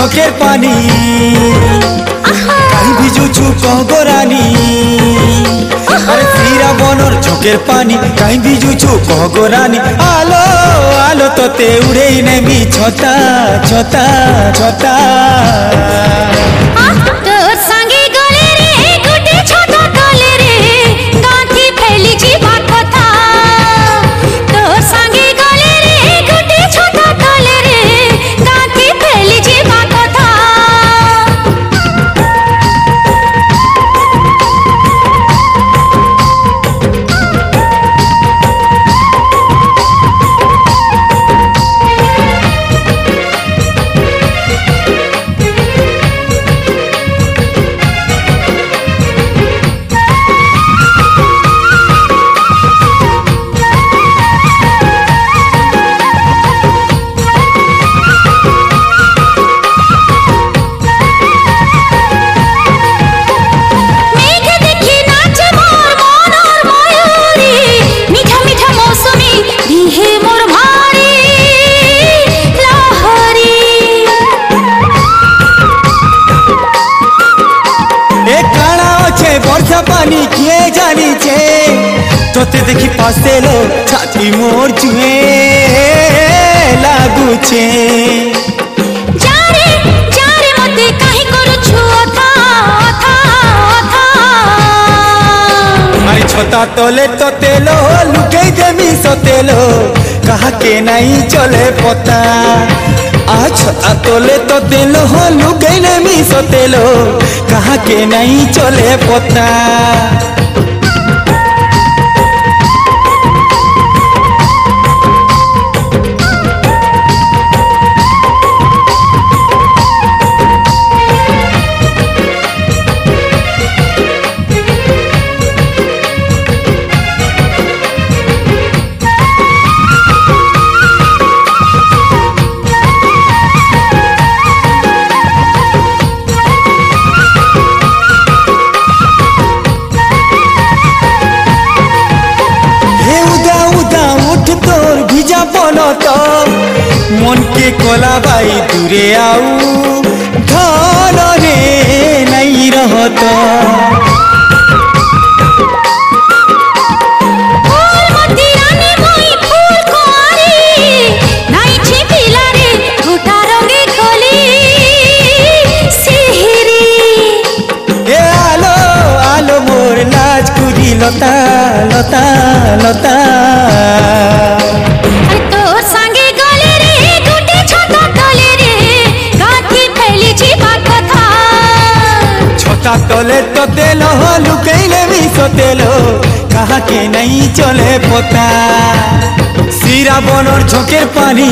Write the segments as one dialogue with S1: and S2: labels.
S1: झोंकेर पानी कहीं भिजुछु कह गोरानी। अरे सीरा बनर झोंकेर पानी कहीं भिजुछु कह गोरानी। आलो आलो तोते उड़े नेमी छता छता छता। वर्षा पानी किए जानी छे तोते देखी पासे लो छाती मोर जुए लागू छे।
S2: जारे जारे मते काहे करू छुओ था था था।
S1: अरे छोटा तोले तोते लो लुके देमी सोते लो कहा के नहीं चले पता। छोटा तोले तो तेलो हो लुके नेमी सोतेलो कहा के नहीं चले पता। तो मन के कोला बाई दूरे आऊ धन रे नहीं रहत। आलो आलो मोर लाज कुरी लता लता लता। तोले तो तेलो लुकैले भी सोतेलो कहा के नहीं चले पता। सीरा बनर झोंकेर पानी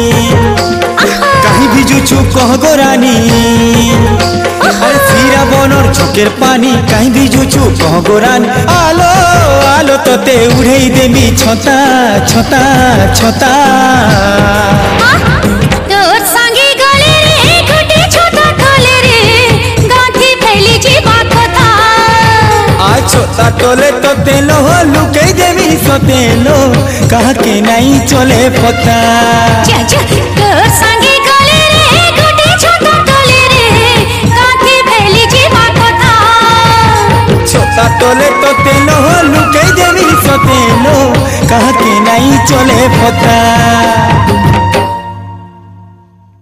S1: कहीं भिजुछु कह गोरानी। अरे सीरा बनर झोंकेर पानी कहीं भिजुछु कह गोरानी। आलो आलो तोते उड़े देमी छता छता छता। छोटा तोले तो तेलो हो लुके देमी सोतेलो कहा के नहीं चले पता। छोटा तोले तो तेलो हो लुके देमी सोतेलो कहा के नहीं चले पता।